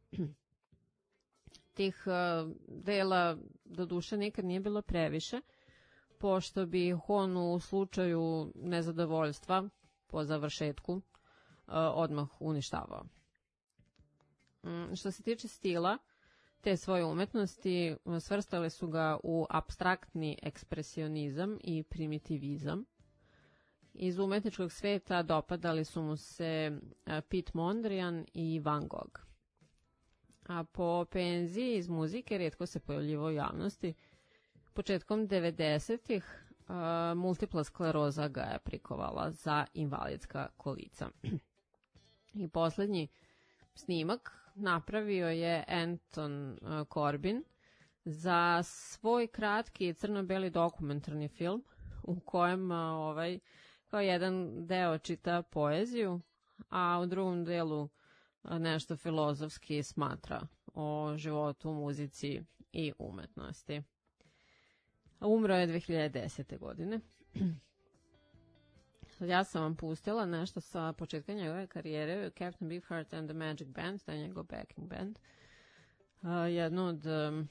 Tih uh, dela do duše nikad nije bilo previše, pošto bi on u slučaju nezadovoljstva po završetku uh, odmah uništavao. Um, što se tiče stila, te svoje umetnosti svrstale su ga u apstraktni ekspresionizam i primitivizam. Iz umetničkog sveta dopadali su mu se Piet Mondrian i Van Gogh. A po penziji iz muzike rijetko se pojavljivao u javnosti. Početkom devedesetih uh, multipla skleroza ga je prikovala za invalidska kolica. I posljednji snimak napravio je Anton uh, Corbin za svoj kratki crno-beli dokumentarni film u kojem uh, ovaj, kao jedan deo čita poeziju, a u drugom delu uh, nešto filozofski smatra o životu, muzici i umetnosti. Umro je dve hiljade desete. godine. Ja sam vam pustila nešto sa početka njegove karijere, Captain Beefheart and the Magic Band, to je njegov backing band. Uh, jednu od um,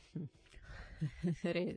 re,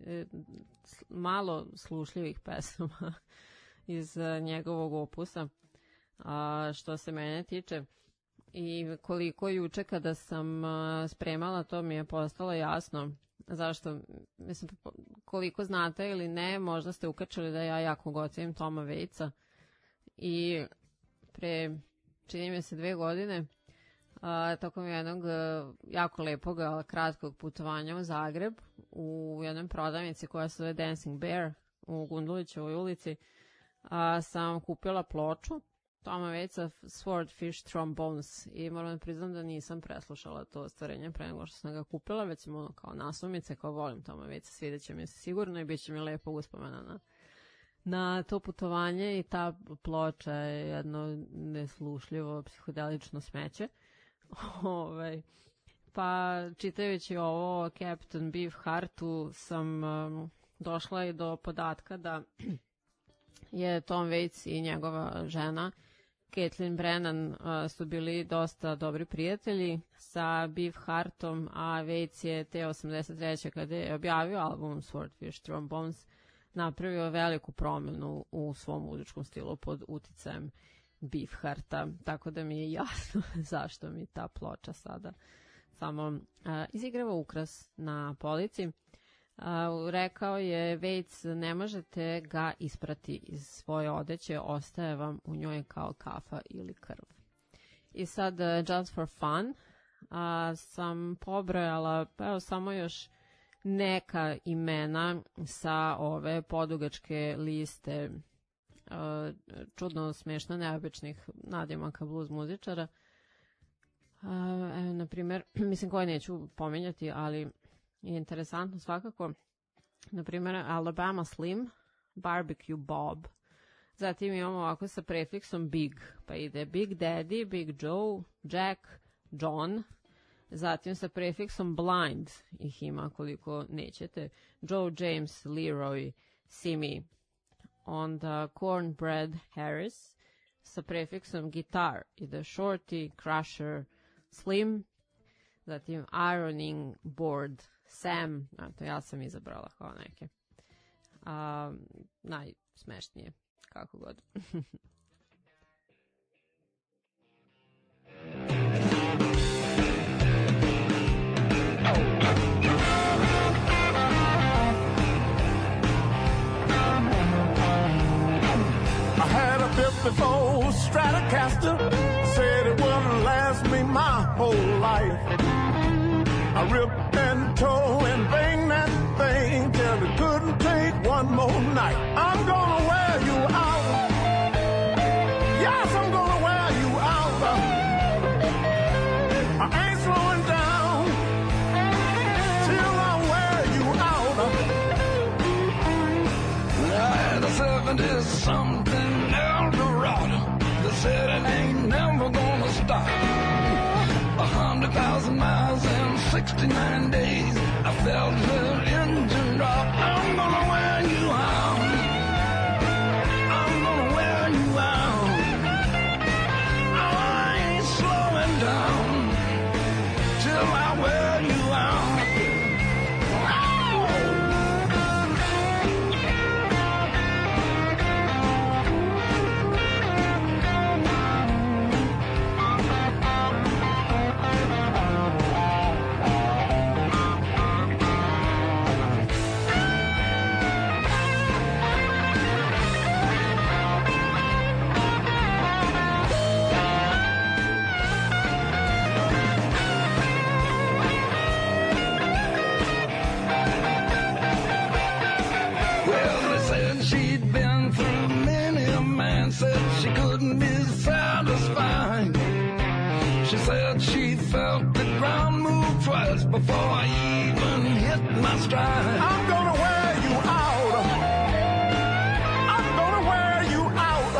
malo slušljivih pesama iz uh, njegovog opusa, uh, što se mene tiče. I koliko juče kada sam uh, spremala, to mi je postalo jasno. Zašto? Mislim, koliko znate ili ne, možda ste ukačili da ja jako gotivim Toma Waitsa. I pre, čini mi se, dve godine, a, tokom jednog a, jako lepog, ali kratkog putovanja u Zagreb, u jednoj prodavnici koja se zove Dancing Bear u Gundulićevoj ulici, a, sam kupila ploču Toma Waitsa Swordfish Trombones i moram da priznam da nisam preslušala to ostvarenje pre nego što sam ga kupila, već sam ono kao nasumice, kao volim Toma Waitsa, svidjet će mi se sigurno i bit će mi lepo uspomena na na to putovanje i ta ploča je jedno neslušljivo psihodelično smeće. Ove, pa čitajući ovo Captain Beefheartu sam um, došla i do podatka da je Tom Waits i njegova žena Caitlin Brennan uh, su bili dosta dobri prijatelji sa Beefheartom, a Waits je te osamdeset treće kada je objavio album Swordfish Trombones napravio veliku promjenu u svom muzičkom stilu pod uticajem Beefhearta, tako da mi je jasno zašto mi ta ploča sada samo uh, izigrava ukras na polici. Uh, rekao je Waits, ne možete ga isprati iz svoje odeće, ostaje vam u njoj kao kafa ili krv. I sad, uh, just for fun, uh, sam pobrojala, pa evo samo još neka imena sa ove podugačke liste uh, čudno smiješno neobičnih nadimaka blues muzičara. Uh, evo, na primjer, mislim koje neću pominjati, ali je interesantno svakako. Na primjer, Alabama Slim, Barbecue Bob. Zatim imamo ovako sa prefiksom Big, pa ide Big Daddy, Big Joe, Jack, John. Zatim sa prefiksom Blind, ih ima koliko nećete, Joe James, Leroy, Simi. Onda Cornbread Harris, sa prefiksom Guitar ide Shorty, Crusher, Slim. Zatim Ironing Board, Sam, eto ja sam izabrala kao neke. A, najsmešnije, kako god. pastor said it wouldn't last me my whole life. I ripped and tore and banged that thing till it couldn't take one more night. I'm gonna wear you out. Yes, I'm gonna wear you out. I ain't slowing down till I wear you out. I had a seventy-something Eldorado that said it ain't never gonna stop. A hundred thousand miles in sixty-nine days. I felt the engine drop. I'm gonna wear you out. I'm gonna wear you out. I ain't slowing down till I wear you out. Said she couldn't be satisfied. She said she felt the ground move twice before I even hit my stride. I'm gonna wear you out. I'm gonna wear you out.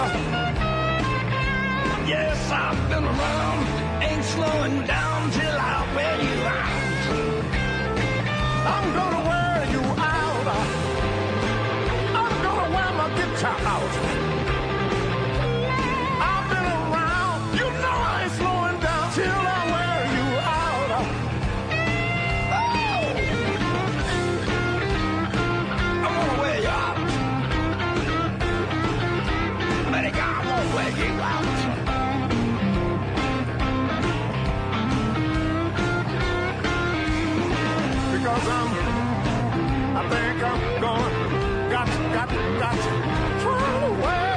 Yes, I've been around, ain't slowing down till I wear you out. I'm gonna wear you out. I'm gonna wear my guitar out. Because I'm, I think I'm going, got to, got to, got to, try to wear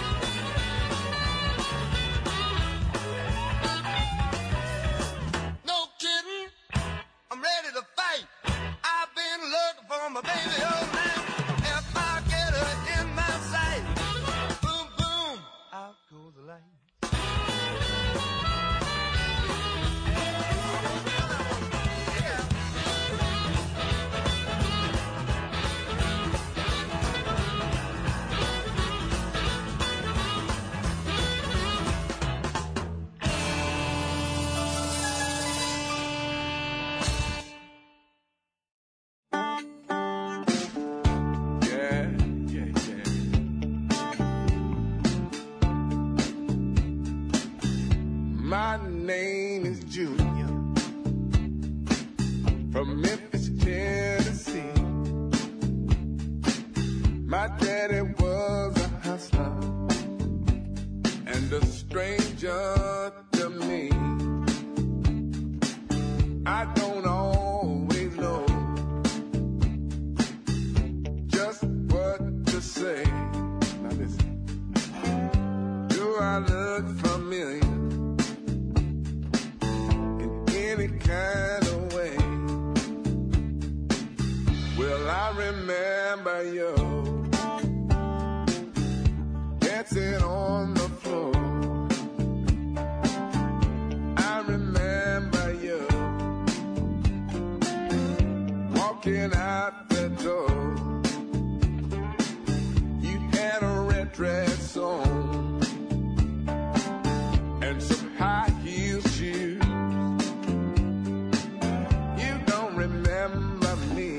My name is Junior from Memphis, Tennessee. My daddy was a hustler and a stranger to me. I don't always know just what to say. Now listen, do I look familiar? Any kind of way. Well, I remember you dancing on the floor. I remember you walking out the door. You had a red dress on and some high heel shoes. Remember me,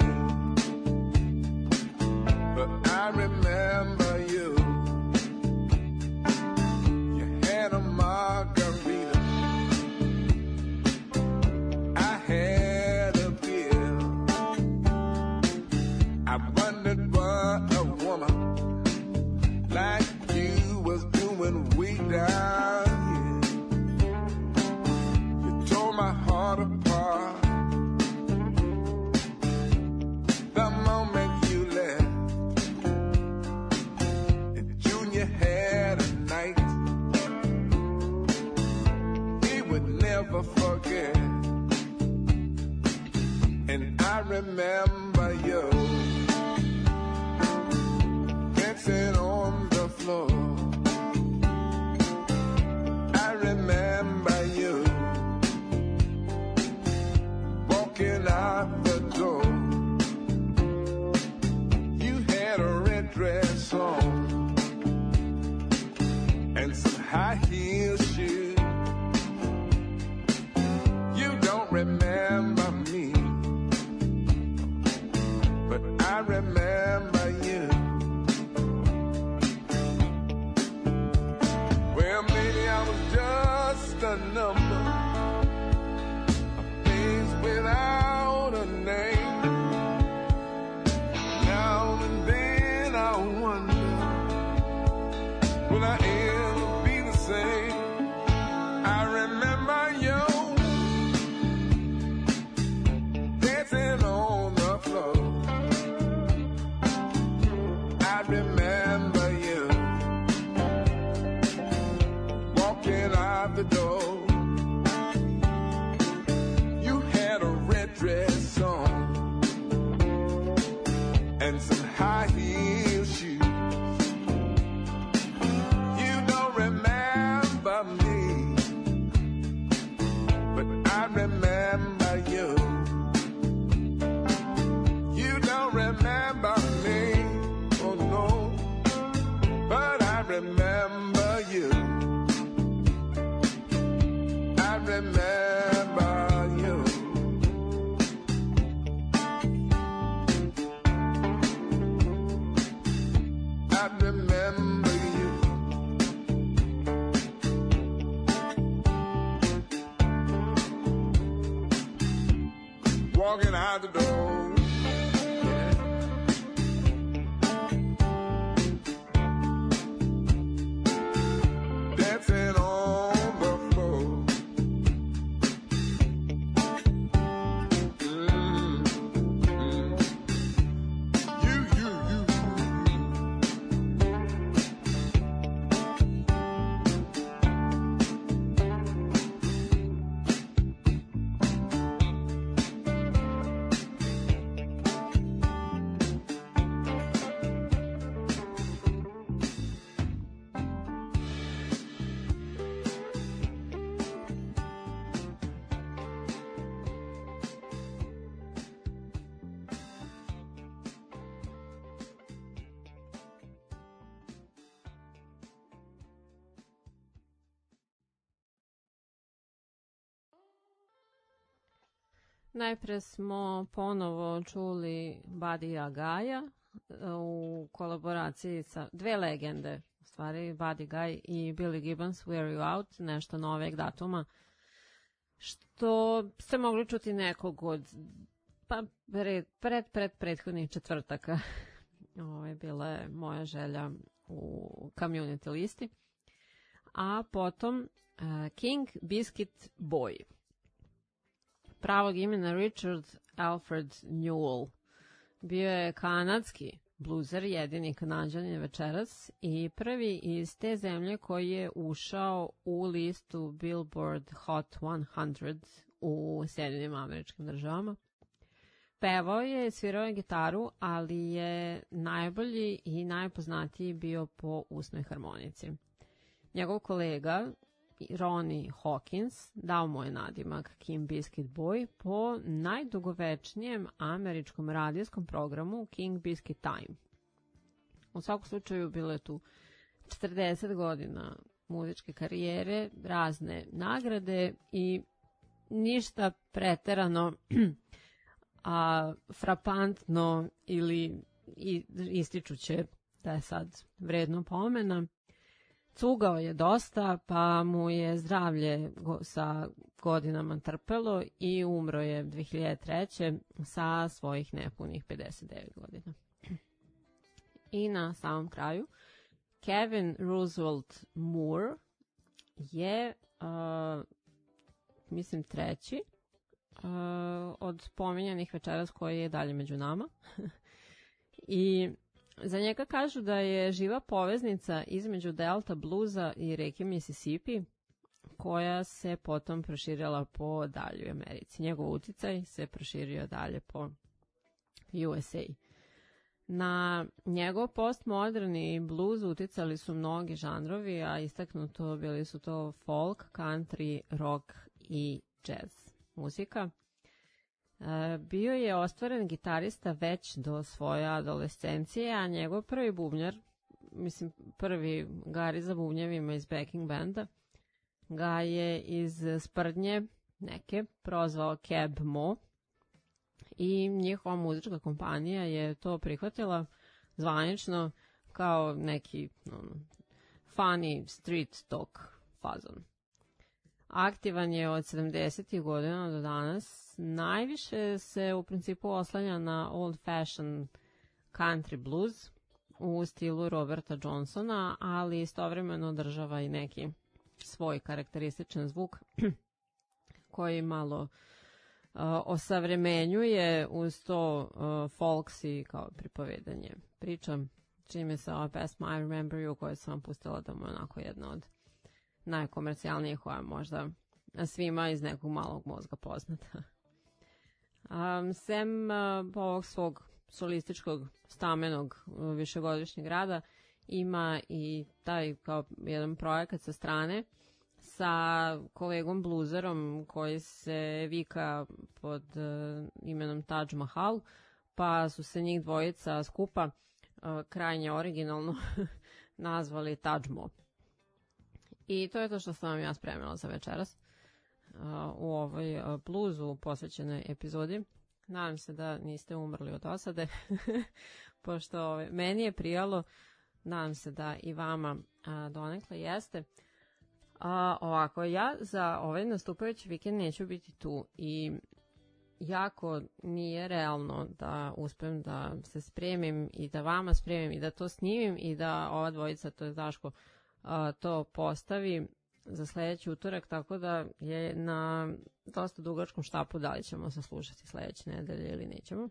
but I remember you. You had a margarita, I had a beer. I wondered what a woman like you was doing way down here. You tore my heart apart the moment you left. And Junior had a night he would never forget. And I remember you dancing on the floor. I remember you walking out the door. A red dress on and some high heel shoes. You don't remember me, but I remember you. Well, maybe I was just a number, a face without a name. I wonder, will I ever be the same? I remember you dancing on the floor. I remember you walking out the door. You had a red dress on and some high heels shoes. You don't remember me, but I remember you. You don't remember me, oh no, but I remember you. I remember you. I remember you. Walking out the door. Dancing on the floor. Mm-hmm. You, you, you. Najpre smo ponovo čuli Buddy Guyja u kolaboraciji sa dve legende, u stvari Buddy Guy i Billy Gibbons, Wear You Out, nešto noveg datuma, što ste mogli čuti nekog od pa pred, pred, pred prethodnih četvrtaka. Ovo je bila moja želja u community listi. A potom uh, King Biscuit Boy. Pravog imena Richard Alfred Newell. Bio je kanadski bluzer, jedini Kanadjanin večeras i prvi iz te zemlje koji je ušao u listu Billboard Hot sto u Sjedinjenim Američkim Državama. Pevao je, svirao je gitaru, ali je najbolji i najpoznatiji bio po usnoj harmonici. Njegov kolega Ronnie Hawkins dao mu je nadimak King Biscuit Boy po najdugovečnijem američkom radijskom programu King Biscuit Time. U svakom slučaju bilo je tu četrdeset godina muzičke karijere, razne nagrade i ništa preterano a frapantno ili ističuće da je sad vredno pomena. Cugao je dosta, pa mu je zdravlje sa godinama trpelo i umro je dve hiljade treće sa svojih nepunih pedeset devet godina. I na samom kraju, Kevin Roosevelt Moore je, uh, mislim, treći uh, od pominjanih večeras koji je dalje među nama. I za njega kažu da je živa poveznica između Delta bluza i reke Mississippi, koja se potom proširila po daljoj Americi. Njegov uticaj se proširio dalje po U S A. Na njegov postmoderni bluz uticali su mnogi žanrovi, a istaknuto bili su to folk, country, rock i jazz muzika. Bio je ostvaren gitarista već do svoje adolescencije, a njegov prvi bubnjar, mislim prvi gari za bubnjevima iz backing banda, ga je iz sprdnje neke prozvao Cab Mo i njihova muzička kompanija je to prihvatila zvanično kao neki um, funny street talk fazon. Aktivan je od sedamdesetih godina do danas. Najviše se u principu oslanja na old fashion country blues u stilu Roberta Johnsona, ali istovremeno održava i neki svoj karakterističan zvuk koji malo uh, osavremenjuje uz to uh, folksy kao pripovedanje priča. Čime se ova pesma I Remember You koju sam vam pustila da mu je onako jedna od najkomercijalnijih koja možda svima iz nekog malog mozga poznata. Um, sem uh, ovog svog solističkog stamenog uh, višegodišnjeg rada ima i taj kao jedan projekat sa strane sa kolegom bluzerom koji se vika pod uh, imenom Taj Mahal, pa su se njih dvojica skupa uh, krajnje originalno nazvali Taj Mo. I to je to što sam vam ja spremila za večeras uh, u ovoj uh, bluzu posvećenoj epizodi. Nadam se da niste umrli od osade, pošto ove, meni je prijalo, nadam se da i vama uh, donekle jeste. Uh, ovako, ja za ovaj nastupajući vikend neću biti tu i jako nije realno da uspem da se spremim i da vama spremim i da to snimim i da ova dvojica, to je Daško, uh, to postavi za sledeći utorak, tako da je na dosta dugačkom štapu da li ćemo se slušati sledeće nedelje ili nećemo.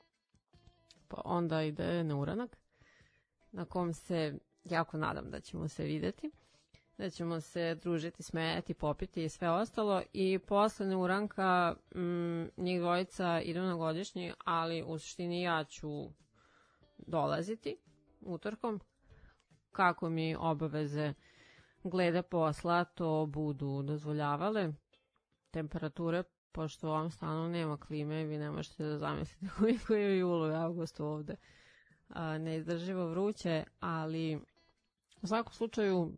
Pa onda ide neuranak na kom se jako nadam da ćemo se videti, da ćemo se družiti, smejati, popiti i sve ostalo. I posle neuranka m, njih dvojica idu na godišnji, ali u suštini ja ću dolaziti utorkom kako mi obaveze glede posla to budu dozvoljavale. Temperature, pošto u ovom stanu nema klime, vi ne možete da zamislite koliko je u julu i avgustu ovde. A, neizdrživo vruće, ali u svakom slučaju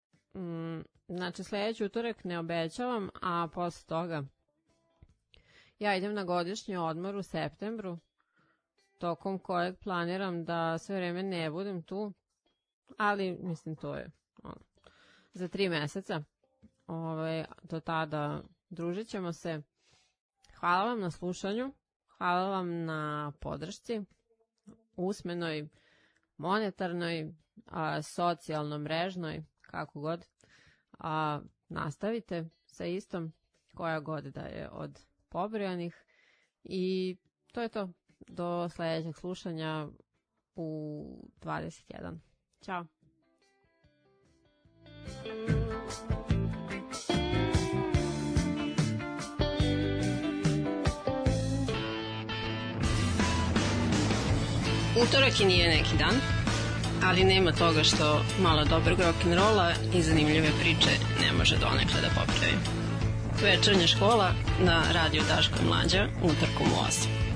mm, znači sledeći utorak ne obećavam, a posle toga Ja idem na godišnji odmor u septembru, tokom kojeg planiram da sve vreme ne budem tu, ali mislim to je ono, za tri meseca. Ove, do tada družit ćemo se. Hvala vam na slušanju, hvala vam na podršci, usmenoj, monetarnoj, a, socijalno mrežnoj, kako god. A, nastavite sa istom koja god da je od pobrojanih i to je to. Do sledećeg slušanja u dvadeset jedan. Ćao. Utorak i nije neki dan, ali nema toga što malo dobrog rock'n'rolla i zanimljive priče ne može donekle da popravi. Večernja škola na Radio Daško i Mlađa, utorkom u osam.